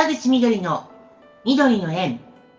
川口みどりの緑の縁。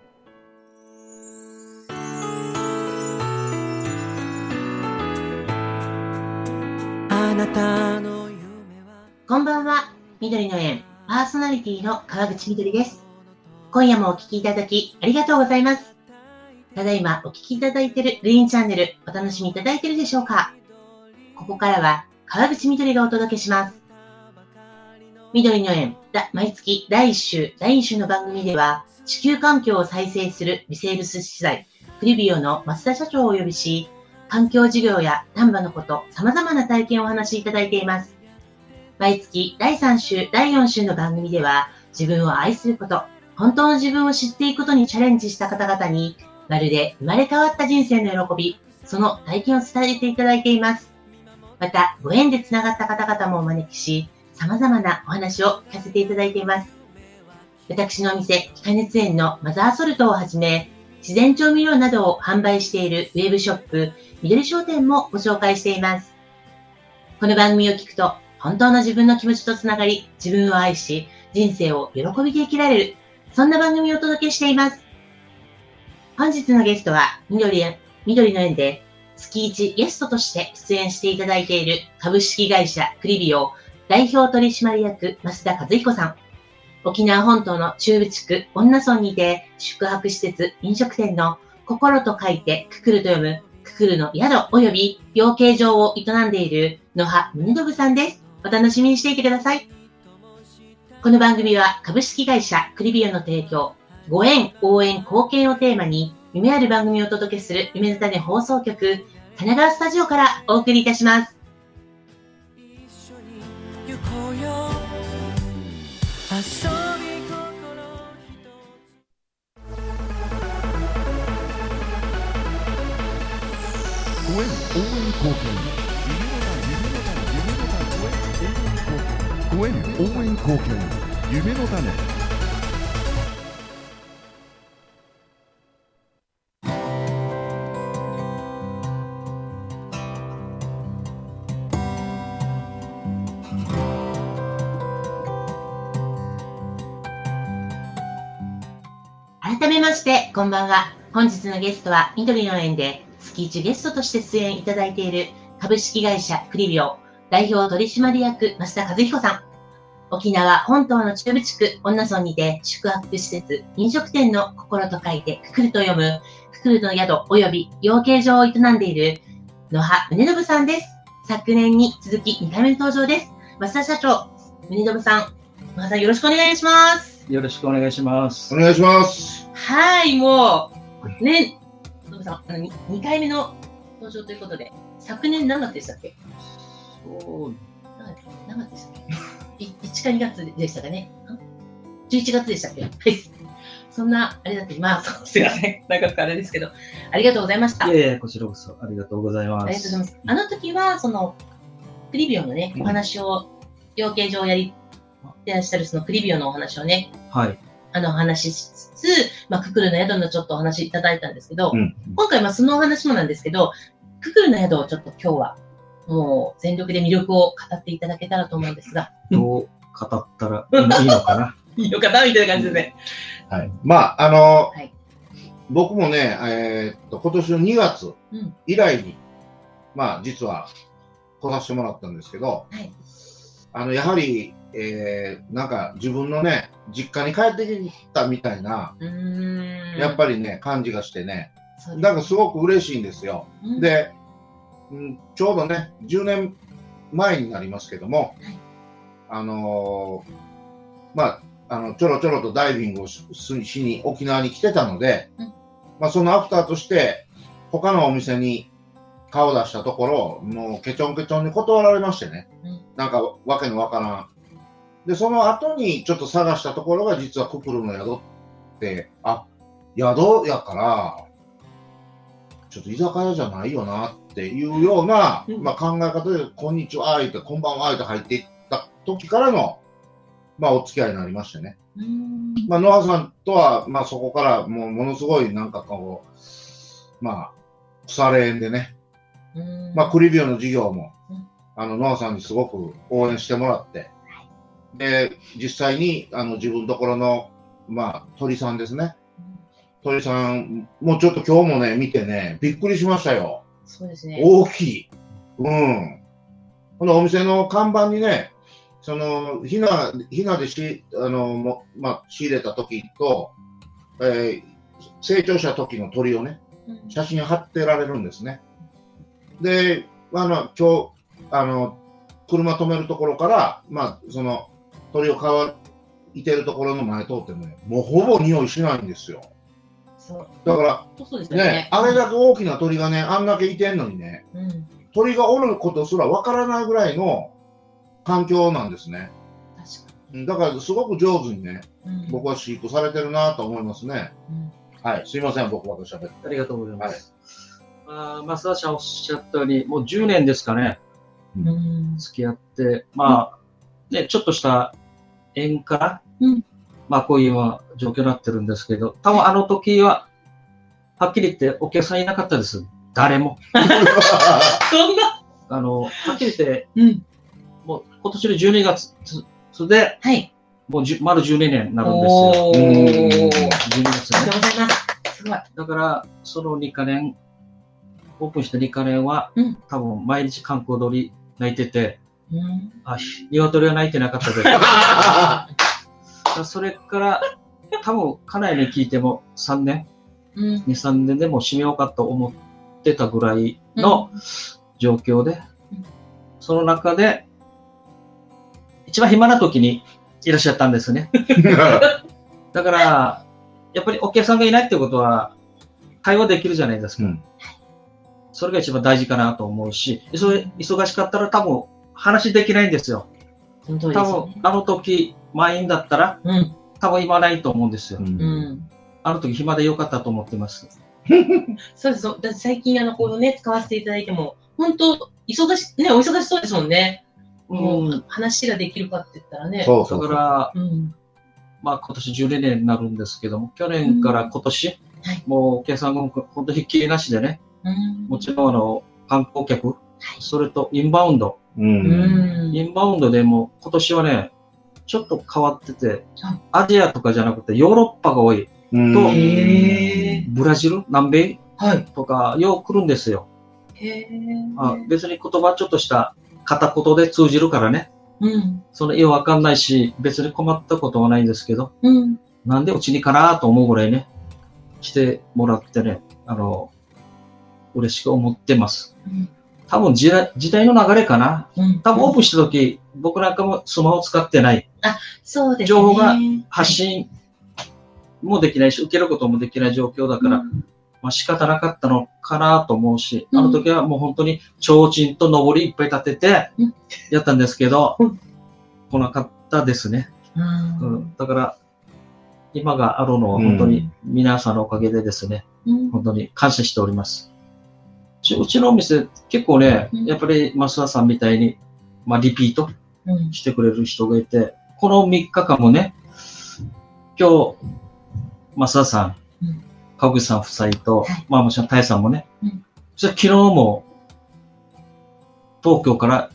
あなたの夢はこんばんは。緑の縁パーソナリティの川口みどりです。今夜もお聞きいただきありがとうございます。ただいまお聞きいただいているグリーンチャンネル、お楽しみいただいているでしょうか。ここからは川口みどりがお届けします。緑の縁、毎月第1週、第2週の番組では、地球環境を再生する微生物資材、クリビオの増田社長をお呼びし、環境事業や丹波のこと、様々な体験をお話しいただいています。毎月第3週、第4週の番組では、自分を愛すること、本当の自分を知っていくことにチャレンジした方々に、まるで生まれ変わった人生の喜び、その体験を伝えていただいています。また、ご縁でつながった方々もお招きし、様々なお話を聞かせていただいています。私のお店、気化熱園のマザーソルトをはじめ、自然調味料などを販売しているウェブショップ、緑商店もご紹介しています。この番組を聞くと、本当の自分の気持ちとつながり、自分を愛し、人生を喜びで生きられる、そんな番組をお届けしています。本日のゲストは、緑の縁で月1ゲストとして出演していただいている株式会社クリビオ代表取締役増田和彦さん。沖縄本島の中部地区恩納村にて宿泊施設飲食店の心と書いてくくると読むくくるの宿及び養鶏場を営んでいる野葉宗信さんです。お楽しみにしていてください。この番組は株式会社クリビオの提供、ご縁、応援、貢献をテーマに夢ある番組をお届けする夢の種放送局神奈川スタジオからお送りいたします。 行こうよ遊び心ご縁応援貢献ご縁応援貢献夢の種。 改めまして、こんばんは。本日のゲストは、緑の縁で月1ゲストとして出演いただいている株式会社クリビオ代表取締役増田和彦さん。沖縄本島の中部地区恩納村にて宿泊施設飲食店の心と書いてくくると読むくくるの宿及び養鶏場を営んでいる野葉宗信さんです。昨年に続き2回目の登場です。増田社長、宗信さん、野葉さんよろしくお願いします。 よろしくお願いします。 お願いします。 はい、もう、ね、のぶさん、2回目の登場ということで、昨年何月でしたっけ？ そう何月でしたっけ？1か2月でしたかね？11月でしたっけ？はい。そんな、あれだって、まあ、すいません。長くあれですけど、ありがとうございました。 いやいや、こちらこそありがとうございます。 ありがとうございます。あの時は、クリビオのね、お話を、養鶏場をやりてらっしゃるそのクリビオのお話をね、 はい。 お話ししつつ、くくるの宿のちょっとお話いただいたんですけど、 うん今回そのお話もなんですけど、くくるの宿をちょっと今日は、もう全力で魅力を語っていただけたらと思うんですが。 どう語ったらいいのかな。 いいのかなみたいな感じですね。 はい。い、僕もね、今年の2月以来に、実は来させてもらったんですけど、 はい、 やはり、なんか自分のね、実家に帰ってきたみたいな、やっぱりね、感じがしてね、なんかすごく嬉しいんですよ。で、ちょうどね、10年前になりますけども、ちょろちょろとダイビングをしに沖縄に来てたので、そのアフターとして他のお店に顔を出したところ、もうケチョンケチョンに断られましてね、なんかわけのわからん。で、その後にちょっと探したところが実はくくるの宿って、宿やから、ちょっと居酒屋じゃないよなっていうような、考え方で、こんにちは、言って、こんばんは、言って入っていった時からの、お付き合いになりましてね。野葉さんとは、そこからもうものすごいなんかこう、腐れ縁でね、クリビオの事業も、野葉さんにすごく応援してもらって、 で、実際に自分のところの、まあ、鳥さんですね。鳥さん、もうちょっと今日もね、見てね、びっくりしましたよ。 そうですね。 大きい。うん。このお店の看板にね、ひなでまあ、仕入れた時と、成長した時の鳥をね、写真貼ってられるんですね。で、今日、車止めるところから、まあ、鳥をいてるところの前通ってもね、もうほぼ匂いしないんですよ。 そうだから、 そうですよね、 あれだけ大きな鳥がね、あんだけいてんのにね、鳥がおることすらわからないぐらいの環境なんですね。 確かに。 だから、すごく上手にね、僕は飼育されてるなと思いますね。はい、すいません、僕は喋って。 ありがとうございます。増田さんおっしゃったように、もう10年ですかね、付き合って、まあ、ね、ちょっとした縁から、まあ、こういう状況になってるんですけど、多分あの時は、はっきり言ってお客さんいなかったです。誰も。 そんなはっきり言って、もう今年の12月で、もう丸12年になるんですよ。12月ね。 ありがとうございます。すごい。 だから、その2か年、オープンして2か年は、多分毎日観光鳥鳴いてて、鶏は鳴いてなかったです。それから、多分家内に聞いても3年、2、3年でも閉めようかと思ってたぐらいの状況で、その中で、一番暇な時にいらっしゃったんですね。だから、やっぱりお客さんがいないってことは、会話できるじゃないですか。それが一番大事かなと思うし、忙しかったら多分話できないんですよ。多分あの時満員だったら、多分今ないと思うんですよ。あの時暇でよかったと思ってます。 そうです。だって最近このね、使わせていただいても、本当お忙しそうですもんね。もう話ができるかって言ったらね。 だから、まあ今年12年になるんですけども、去年から今年、もうお客さんが本当にひっきりなしでね、もちろん観光客、それとインバウンド。インバウンドでも今年はね、ちょっと変わってて、アジアとかじゃなくてヨーロッパが多い。と、ブラジル、南米とかよう来るんですよ。別に言葉ちょっとした片言で通じるからね。そのようわかんないし、別に困ったことはないんですけど、なんでうちにかなと思うぐらいね、来てもらってね、嬉しく思ってます。多分時代の流れかな。多分オープンした時、僕なんかもスマホ使ってない。 そうですね。 情報が発信もできないし、受けることもできない状況だから、まあ仕方なかったのかなと思うし、あの時はもう本当に提灯と上りいっぱい立ててやったんですけど、来なかったですね。だから、今があるのは本当に皆さんのおかげでですね、本当に感謝しております。うちのお店、結構ね、やっぱり増田さんみたいに、まあ、リピートしてくれる人がいて、この3日間もね、今日、増田さん、川口さん夫妻と、まあもちろんタイさんもね、それ昨日も東京から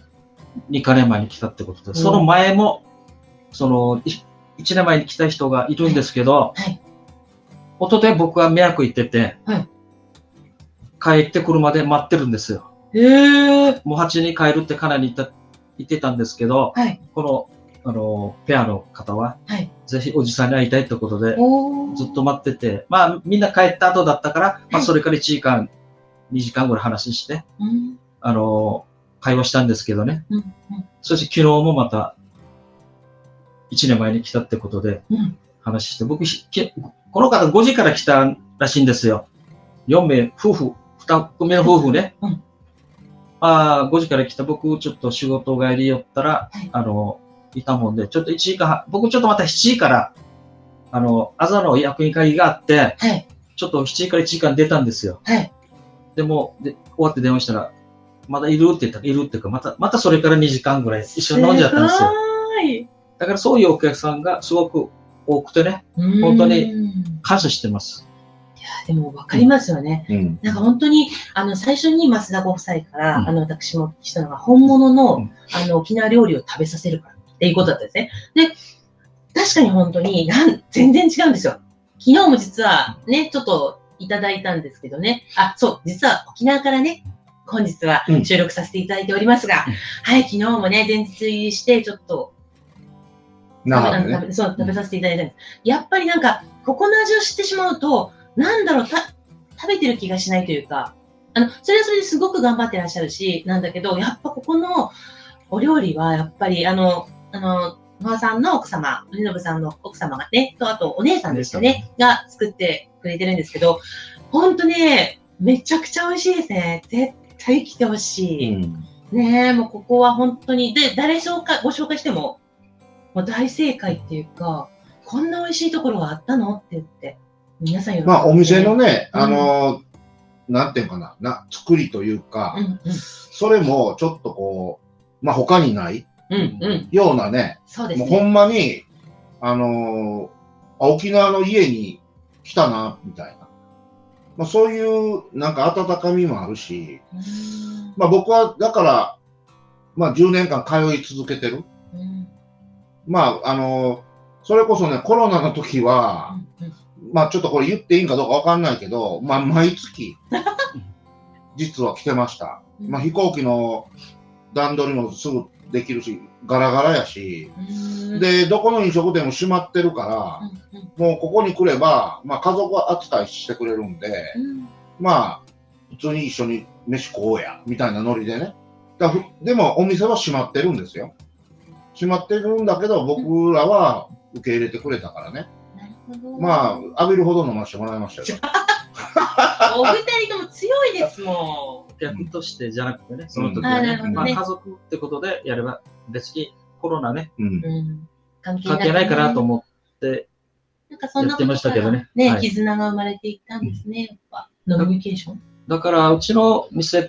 2か年前に来たってことで、その前も、1年前に来た人がいるんですけど、一昨日僕は宮古行ってて、帰ってくるまで待ってるんですよ。もう8時に帰るってかなり言ってたんですけど、この、ペアの方は、ぜひおじさんに会いたいってことで、ずっと待ってて、まあみんな帰った後だったから、まあそれから1時間、2時間ぐらい話して、会話したんですけどね。そして昨日もまた、1年前に来たってことで、話して、僕、この方5時から来たらしいんですよ。4名、夫婦、2組の夫婦ね。5時から来た僕、ちょっと仕事帰り寄ったら、いたもんで、ちょっと1時間、僕ちょっとまた7時から、朝の役員会議があって、ちょっと7時から1時間出たんですよ。でも、終わって電話したら、まだいるって言ったら、いるっていうか、またそれから2時間ぐらい一緒に飲んじゃったんですよ。だからそういうお客さんがすごく多くてね、本当に感謝してます。 いやでも分かりますよね。なんか本当に最初に増田ご夫妻から私もお聞きしたのが本物の沖縄料理を食べさせるからみっていうことだったんですね。で、確かに本当に全然違うんですよ。昨日も実はね、ちょっといただいたんですけどね。あ、そう、実は沖縄からね、本日は収録させていただいておりますが、はい、昨日もね、前日入りして、ちょっと、食べさせていただいたんです。やっぱりなんか、ここの味を知ってしまうと、なんだろう、食べてる気がしないというか、それはそれですごく頑張ってらっしゃるし、なんだけど、やっぱここのお料理は、やっぱり、野川さんの奥様、米信さんの奥様がね、と、あとお姉さんですよね、が作ってくれてるんですけど、ほんとね、めちゃくちゃ美味しいですね。絶対来てほしい。ねえ、もうここは本当に、で、ご紹介しても、もう大正解っていうか、こんな美味しいところがあったのって言って、皆さん喜んで、 まあ、お店のね、なんていうかな、作りというか、それもちょっとこう、まあ、他にないようなね、 そうですね。 もうほんまに、沖縄の家に来たな、みたいな。まあ、そういう、なんか温かみもあるし、まあ、僕は、だから、まあ、10年間通い続けてる。まあ、それこそね、コロナの時は、まあ、ちょっとこれ言っていいんかどうかわかんないけど、まあ、毎月、実は来てました。まあ、飛行機の段取りもすぐできるし、ガラガラやし、で、どこの飲食店も閉まってるから、もうここに来れば、まあ、家族扱いしてくれるんで、まあ、普通に一緒に飯食おうや、みたいなノリでね。でも、お店は閉まってるんですよ。閉まってるんだけど、僕らは受け入れてくれたからね。まあ、浴びるほど飲ませてもらいましたよ。 お二人とも強いですもん。 逆としてじゃなくてね、その時はね、まあ、家族ってことでやれば、別にコロナね、関係ないかなと思ってやってましたけどね。 絆が生まれていったんですね、やっぱ。ノミニケーション。 だから、うちの店って、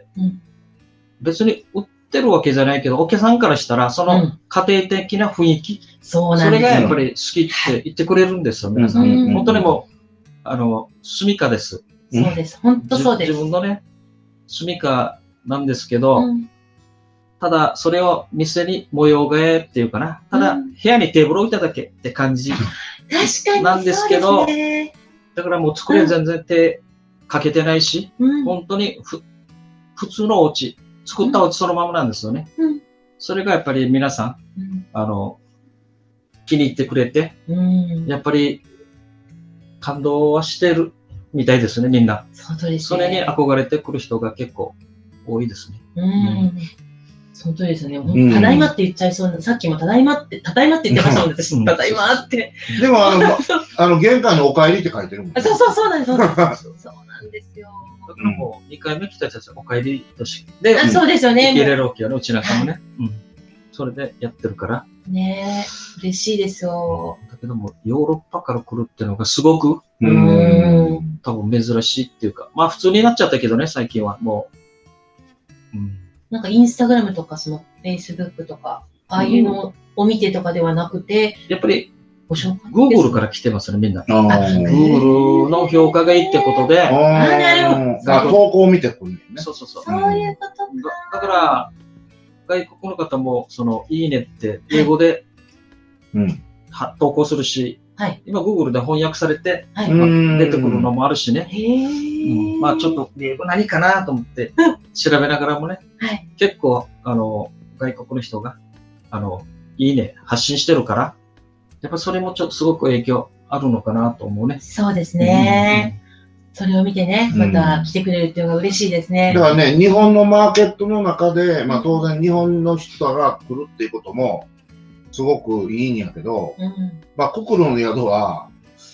別に売ってるわけじゃないけど、お客さんからしたら、その家庭的な雰囲気、それがやっぱり好きって言ってくれるんですよ、皆さん。本当にもう、住みかです。 そうです。本当そうです。 自分のね、住みかなんですけど、ただ、それを店に模様替えっていうかな、ただ、部屋にテーブル置いただけって感じなんですけど、だからもう作りは全然手かけてないし、本当に普通のお家、作ったお家そのままなんですよね。それがやっぱり皆さん、気に入ってくれて、やっぱり感動はしてるみたいですね、みんな。それに憧れてくる人が結構多いですね。 本当ですね。ただいまって言っちゃいそうな、さっきもただいまって言ってましたもん、私。ただいまって。 でも、玄関にお帰りって書いてるもん。 そうなんです。そうなんですよ。 だからもう、2回目来た人たちはお帰りとして、 そうですよね。 受け入れるわけよね、うちなんかもね。それでやってるから。 ねえ、嬉しいですよ。 だけども、ヨーロッパから来るっていうのがすごく、多分珍しいっていうか、まあ普通になっちゃったけどね、最近はもう。 なんかインスタグラムとか、そのフェイスブックとか、ああいうのを見てとかではなくて、 やっぱり、Google から来てますね、みんな。Google の評価がいいってことで。 投稿を見てくるんだよね。 そういうことか。 だから、外国の方も、いいねって英語で投稿するし、今 Google で翻訳されて出てくるのもあるしね。まあちょっと英語何かなと思って調べながらもね、結構外国の人がいいね発信してるから、やっぱそれもちょっとすごく影響あるのかなと思うね。 そうですね。それを見てね、また来てくれるっていうのが嬉しいですね。 だからね、日本のマーケットの中で、まあ当然日本の人が来るっていうこともすごくいいんやけど、まあククルの宿は、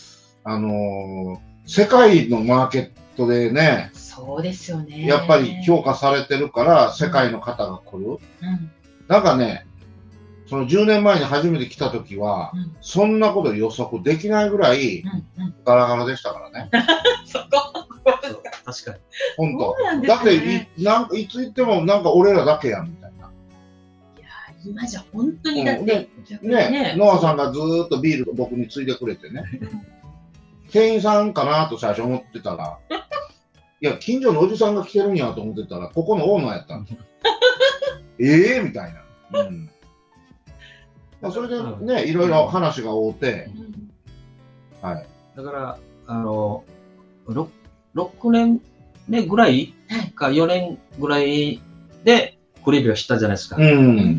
世界のマーケットでね、 そうですよね。 やっぱり評価されてるから世界の方が来る。なんかね、その10年前に初めて来た時は、そんなこと予測できないぐらいガラガラでしたからね。 そこ確かに。 本当。だっていつ行ってもなんか俺らだけやんみたいな。 いや今じゃ本当にだってね、ノアさんがずーっとビール僕についでくれてね。店員さんかなと最初思ってたら、いや近所のおじさんが来てるんやと思ってたらここのオーナーやったんですよ。みたいな。 まあ、それでね、いろいろ話が合うて、はい。 だから、6年目ぐらいか4年ぐらいでクリビオしたじゃないですか。 うん。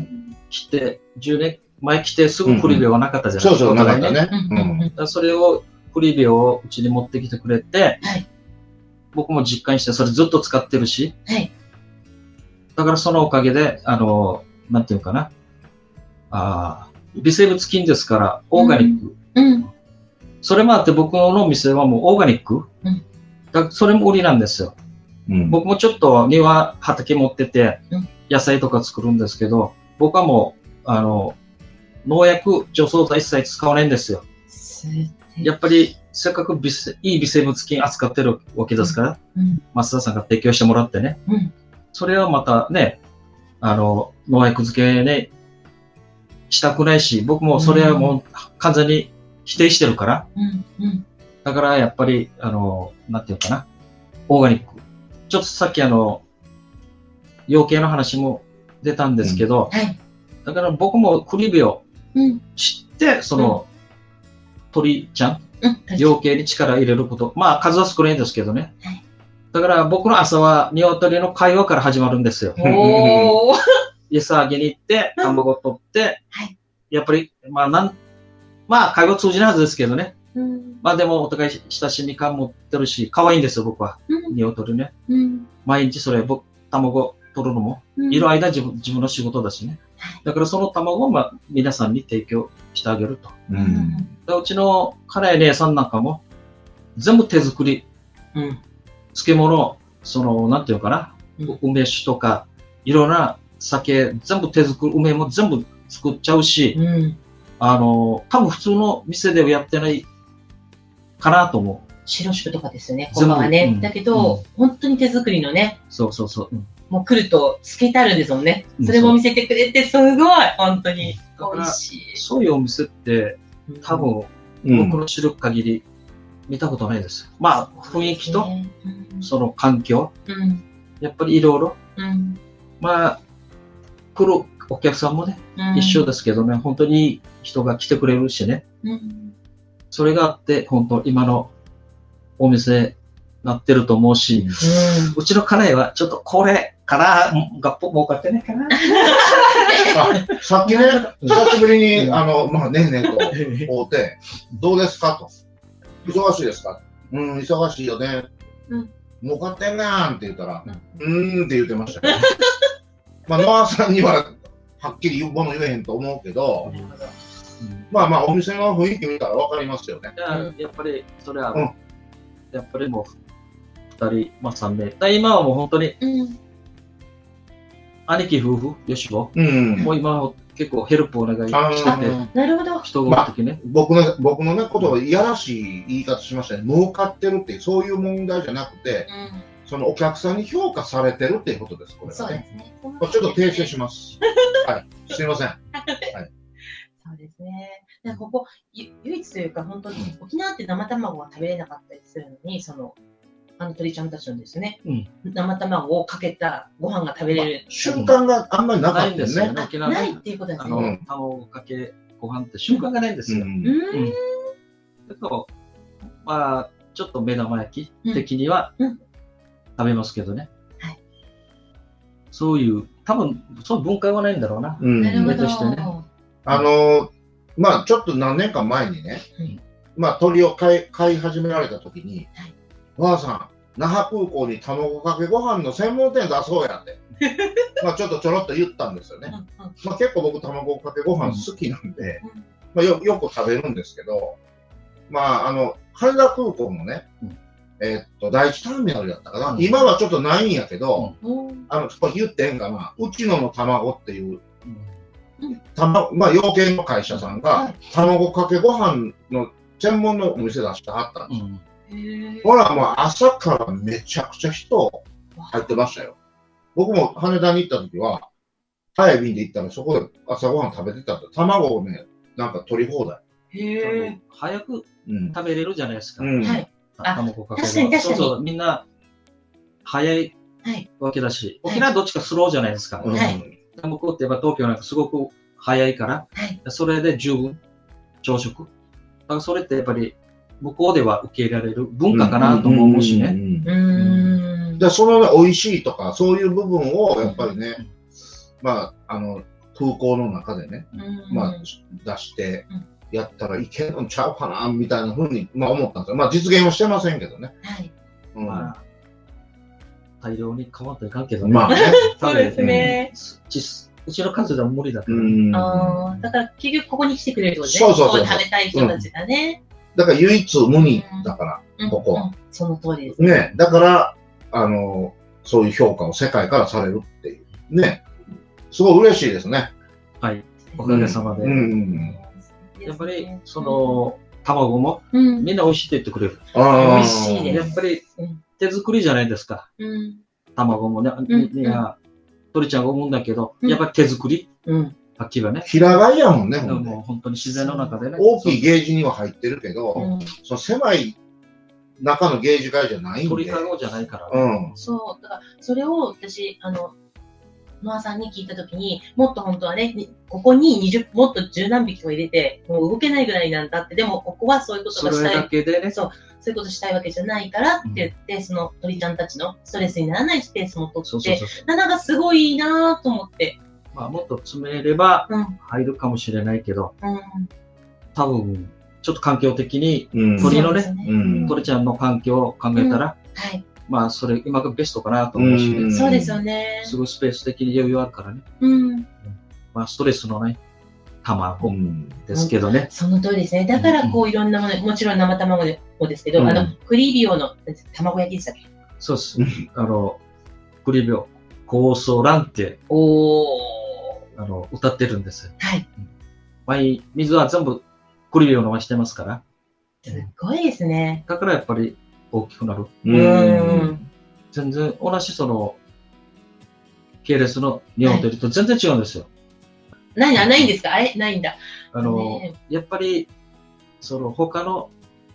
来て、10年前来てすぐクリビオがなかったじゃないですか。 そうそう、なかったね。 だからそれを、クリビオをうちに持ってきてくれて、僕も実感して、それずっと使ってるし、だからそのおかげで、なんていうかな、微生物菌ですから、オーガニック。それもあって僕の店はもうオーガニック。それも売りなんですよ。僕もちょっと庭、畑持ってて、野菜とか作るんですけど、僕はもう、農薬、除草剤一切使わないんですよ。やっぱり、せっかくいい微生物菌扱ってるわけですから、増田さんが提供してもらってね、それはまたね、農薬漬けね、したくないし、僕もそれはもう完全に否定してるから、だからやっぱり、なんていうかな、オーガニック。ちょっとさっき養鶏の話も出たんですけど、だから僕もクリビオ知って、その、鳥ちゃん、養鶏に力入れること。まあ数は少ないんですけどね。だから僕の朝は鶏の会話から始まるんですよ。餌あげに行って、卵を取って、やっぱり、まあ会話通じないはずですけどね。まあでもお互い親しみ感持ってるし、可愛いんですよ、僕は。鶏ね。毎日それ、卵取るのも、いる間自分の仕事だしね。だからその卵をまあ皆さんに提供してあげると。うちの家内姉さんなんかも、全部手作り。漬物、なんていうかな、梅酒とか、いろんな酒、全部手作り、梅も全部作っちゃうし、多分普通の店ではやってないかなと思う。 白酒とかですよね、他はね。だけど、本当に手作りのね。 そうそうそう。 もう来ると漬けてあるんですもんね。それも見せてくれて、すごい、本当に。美味しい。 そういうお店って、多分、僕の知る限り、見たことないです。まあ、雰囲気と、その環境、やっぱりいろいろ、まあ、来るお客さんもね、一緒ですけどね、本当にいい人が来てくれるしね、それがあって、本当、今のお店になってると思うし、うちの家内はちょっとこれから儲かってないかな。 さっきね、久しぶりに、まあ、ねんねんと会うて、どうですかと。忙しいですか？忙しいよね。儲かってんなーんって言ったら、って言ってましたね。まあ、ノアさんにははっきりもの言えへんと思うけど、まあまあ、お店の雰囲気見たらわかりますよね。 やっぱり、それは、やっぱりもう、2人、まあ3名。今はもう本当に、兄貴夫婦、よしぼ、もう今は結構ヘルプお願いしてて、 なるほど。 人が多い時ね。 僕のね、ことをいやらしい言い方しましたね。儲かってるっていう、そういう問題じゃなくて、そのお客さんに評価されてるっていうことです、これはね。ちょっと訂正します。はい。すいません。はい。 そうですね。ここ、唯一というか、本当に、沖縄って生卵が食べれなかったりするのに、鳥ちゃんたちのですね、生卵をかけたご飯が食べれる。 瞬間があんまりなかったんですね。 ないっていうことですね。 卵かけご飯って瞬間がないんですよ。だから、まあ、ちょっと目玉焼き的には食べますけどね。そういう、多分、そういう文化はないんだろうな。 なるほど。 まあ、ちょっと何年か前にね、まあ、鳥を飼い始められた時に、おばあさん、那覇空港に卵かけご飯の専門店出そうやって、まあちょろっと言ったんですよね。まあ結構僕卵かけご飯好きなんで、まあよく食べるんですけど、まあ羽田空港のね、第一ターミナルやったかな、今はちょっとないんやけど、これ言ってんかな、うちの卵っていう、まあ養鶏の会社さんが卵かけご飯の専門のお店出してはったんですよ。ほら、もう朝からめちゃくちゃ人入ってましたよ。僕も羽田に行った時は、早い便で行ったらそこで朝ごはん食べてたんで、卵をね、なんか取り放題。 早く食べれるじゃないですか。 卵かけご飯。そうそう、 みんな早いわけだし、沖縄どっちかスローじゃないですか。向こうってやっぱ東京なんかすごく早いから、 はいそれで十分朝食。だからそれってやっぱり向こうでは受け入れられる文化かなとも思うしね。 で、そのね、美味しいとか、そういう部分をやっぱりね、まあ、空港の中でね、まあ、出してやったらいけるんちゃうかな、みたいなふうに、まあ思ったんですよ。まあ実現はしてませんけどね。 はい。 まあ、大量に変わっていかんけどね。 まあね。 そうですね。 うちの数でも無理だから。 ああ、だから結局ここに来てくれるってことね。 そうそうそうここ食べたい人たちがね。 だから唯一無二だから、ここは。 その通りです。 ね、だから、そういう評価を世界からされるっていう。ね。すごい嬉しいですね。 はい。おかげさまで。やっぱり、その、卵も、みんな美味しいって言ってくれる。 美味しいです。 やっぱり、手作りじゃないですか。卵もね、鳥ちゃんが思うんだけど、やっぱり手作り。はっきりはね。 平飼いやもんね、 もう本当に自然の中でね。 大きいゲージには入ってるけど、その狭い中のゲージ飼いじゃないんで。 鳥かごじゃないから。 そう、だからそれを私、ノアさんに聞いたときに、もっと本当はね、ここにもっと十何匹も入れて、もう動けないぐらいなんだって、でもここはそういうことがしたい。 それだけでね。 そういうことしたいわけじゃないからって言って、その鳥ちゃんたちのストレスにならないスペースも取って、なんかすごいいいなと思って。 まあ、もっと詰めれば入るかもしれないけど、多分、ちょっと環境的に、鳥のね、鳥ちゃんの環境を考えたら、まあ、それ、今がベストかなと思うしね。 そうですよね。 すごいスペース的に余裕あるからね。まあ、ストレスのない卵ですけどね。 その通りですね。だから、こう、いろんなもの、もちろん生卵もですけど、クリビオの卵焼きでしたっけ？ そうです。クリビオ、酵素卵って、歌ってるんですよ。はい。水は全部クリビオのましてますから。 すごいですね。 だからやっぱり大きくなる。全然同じその、系列の日本鳥と全然違うんですよ。 ないんですか？ないんだ。 やっぱり、その他の、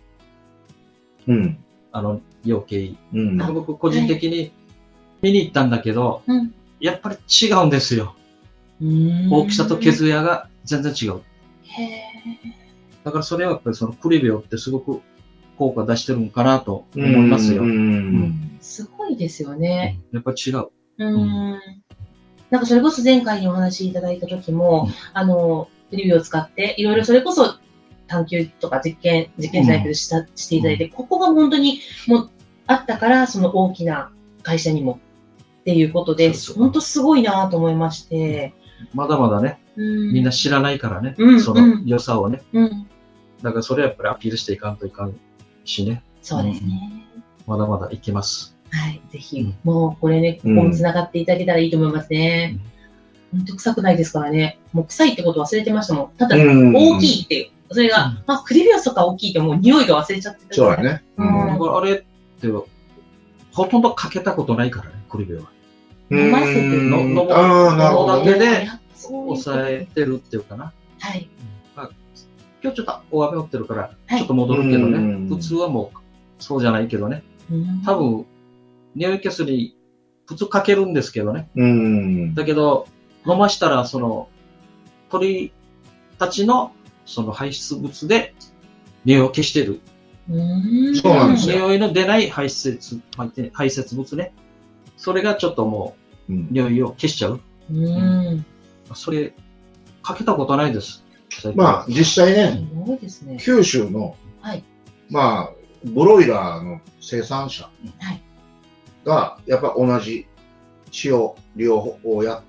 養鶏、僕個人的に見に行ったんだけど、やっぱり違うんですよ。大きさと毛艶が全然違う。だからそれはやっぱりそのクリビオってすごく効果出してるのかなと思いますよ。 すごいですよね。 やっぱり違う。 なんかそれこそ前回にお話しいただいた時も、クリビオを使っていろいろそれこそ探求とか実験じゃないけどしていただいて、ここが本当にもうあったから、その大きな会社にもっていうことで、本当すごいなと思いまして。 まだまだね、みんな知らないからね、その良さをね。だからそれはやっぱりアピールしていかんといかんしね。 そうですね。 まだまだいけます。 はい、ぜひ、もうこれね、ここも繋がっていただけたらいいと思いますね。本当臭くないですからね。もう臭いってこと忘れてましたもん。ただ、大きいっていう。それが、クリビオスとか大きいってもう匂いが忘れちゃってた。 そうだね。 あれって、ほとんどかけたことないからね、クリビオは。 飲ませてるのだけで抑えてるっていうかな。 はい。 今日ちょっと大雨降ってるから、ちょっと戻るけどね。普通はもう、そうじゃないけどね。多分、匂い消すに、普通かけるんですけどね。だけど、飲ましたら、その、鳥たちの、その排出物で、匂いを消してる。 そうなんですよ。 匂いの出ない排泄物ね。それがちょっともう、匂いを消しちゃう。それ、かけたことないです。 まあ、実際ね、九州の、まあ、ブロイラーの生産者が、やっぱ同じ使用量をやって、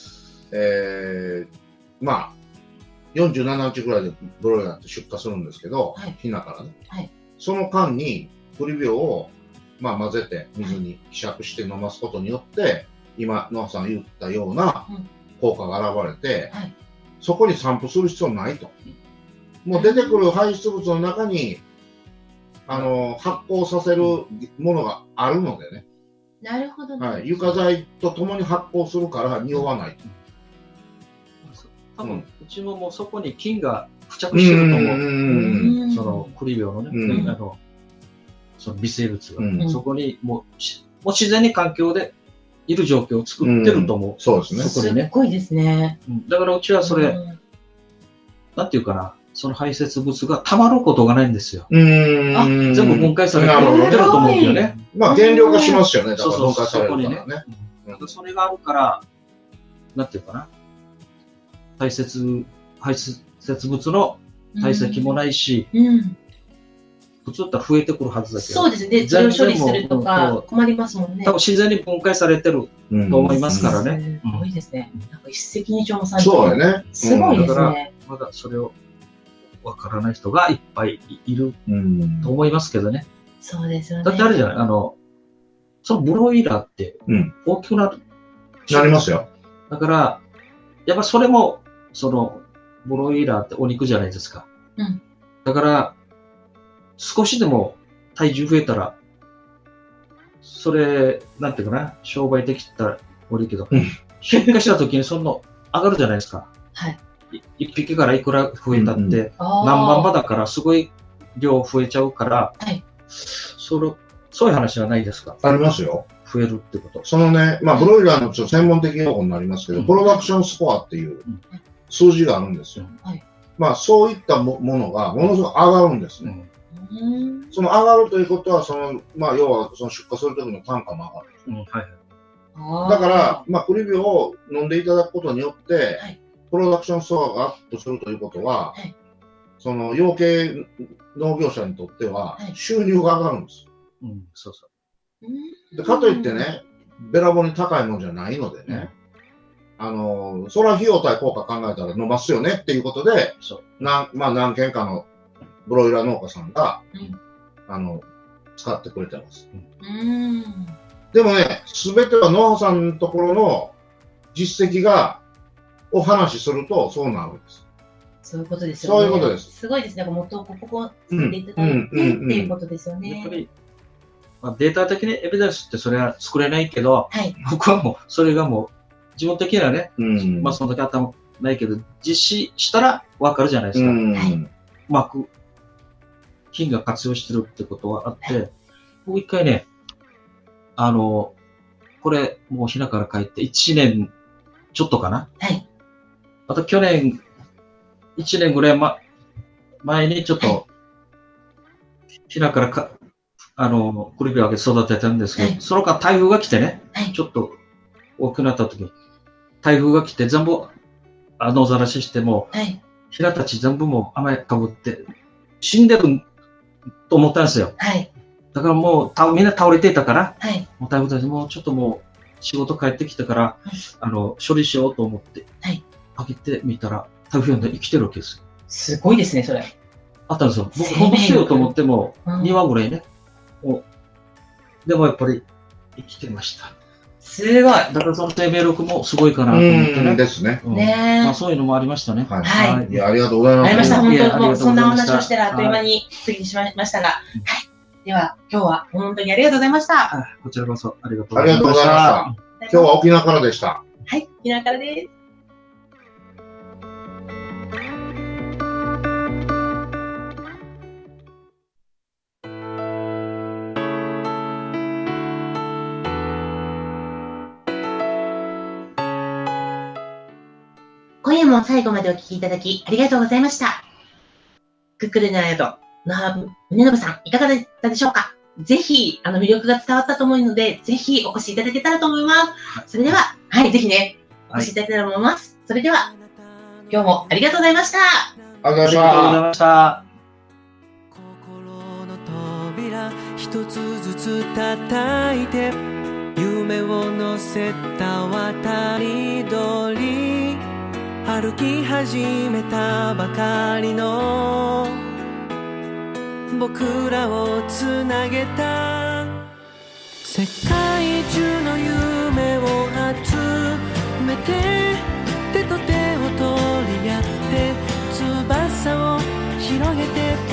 まあ、47日ぐらいでブロイラーって出荷するんですけど、ヒナからね。その間に、クリビオを、まあ、混ぜて水に希釈して飲ますことによって、今、ノアさん言ったような効果が現れて、そこに散布する必要ないと。もう出てくる排出物の中に、発酵させるものがあるのでね。 なるほどね。 床材とともに発酵するから匂わない。 多分、うちももうそこに菌が付着してると思う。そのクリビオのね、その微生物が、そこにもう自然に環境でいる状況を作ってると思う。 そうですね。 そこにねすごいですね。 だからうちはそれ、なんていうかな、その排泄物が溜まることがないんですよ。全部分解されてると思うんだよね。 まあ、減量化しますよね。だからそうそう分解されるからそね。 だからそれがあるから、なんていうかな、排泄物の体積もないし、普通だったら増えてくるはずだけど。 そうですね。それを処理するとか困りますもんね。 多分自然に分解されてると思いますからね。 すごいですね。なんか一石二鳥の産そうだね。 すごいですね。 まだそれをわからない人がいっぱいいると思いますけどね。 そうですよね。 だってあるじゃない、そのブロイラーって大きくなる。 なりますよ。 だから、やっぱそれも、その、ブロイラーってお肉じゃないですか。だから、少しでも体重増えたら、それ、なんていうかな、商売できたら悪いけど、出荷した時にその上がるじゃないですか。 はい。 一匹からいくら増えたって、何万羽だからすごい量増えちゃうから、そういう話はないですか？ ありますよ。 増えるってこと。 そのね、まあ、ブロイラーのちょっと専門的用語になりますけど、プロダクションスコアっていう数字があるんですよ。まあ、そういったものがものすごく上がるんですね。その上がるということは、まあ、要はその出荷するときの単価も上がる。だから、まあ、クリビオを飲んでいただくことによって、プロダクションスコアがアップするということは、その養鶏農業者にとっては収入が上がるんです。 そうそう。 でかといってね、べらぼうに高いものじゃないのでね、それは費用対効果考えたら飲ますよねっていうことで、まあ、何軒かのブロイラー農家さんが、使ってくれてます。でもね、すべては農家さんのところの実績を話しするとそうなるんです。 そういうことですよね。 そういうことです。 すごいですね。元をここ作っていただいてっていうことですよね。 まあ、データ的にエビデンスってそれは作れないけど、僕はもうそれがもう自分的にはね、まあその時頭ないけど、実施したらわかるじゃないですか。うまく菌が活用してるってことはあって、僕一回ね、これもうひなから帰って1年ちょっとかな。あと去年、1年ぐらい前にちょっと、ひなからクリビアを育てたんですけど、その間台風が来てね、ちょっと大きくなった時に、台風が来て全部野ざらししても、ひなたち全部もう雨かぶって死んでると思ったんですよ。だからもうみんな倒れていたから、もう台風たちもうちょっともう仕事帰ってきたから、処理しようと思って、開けてみたら台風で生きてるわけですよ。 すごいですね、それ。 あったんですよ。僕ほんと捨てようと思っても、2羽ぐらいね。でもやっぱり生きてました。 すごい。だからその生命力もすごいかなと思ってね。 ですね。 まあそういうのもありましたね。 いや、ありがとうございます。 ありました。本当、もうそんなお話をしてらあっという間に過ぎてしまいましたが。では、今日は本当にありがとうございました。 こちらこそありがとうございました。 ありがとうございました。今日は沖縄からでした。 はい、沖縄からです。今夜も最後までお聞きいただきありがとうございました。クックルナー宿、宗信さん、いかがだったでしょうか？ぜひ、魅力が伝わったと思うので、ぜひお越しいただけたらと思います。それでは、ぜひね、お越しいただけたらと思います。それでは、今日もありがとうございました。 ありがとうございました。 心の扉一つずつ叩いて、夢を乗せた渡り鳥、歩き始めたばかりの僕らをつなげた、世界中の夢を集めて、手と手を取り合って翼を広げて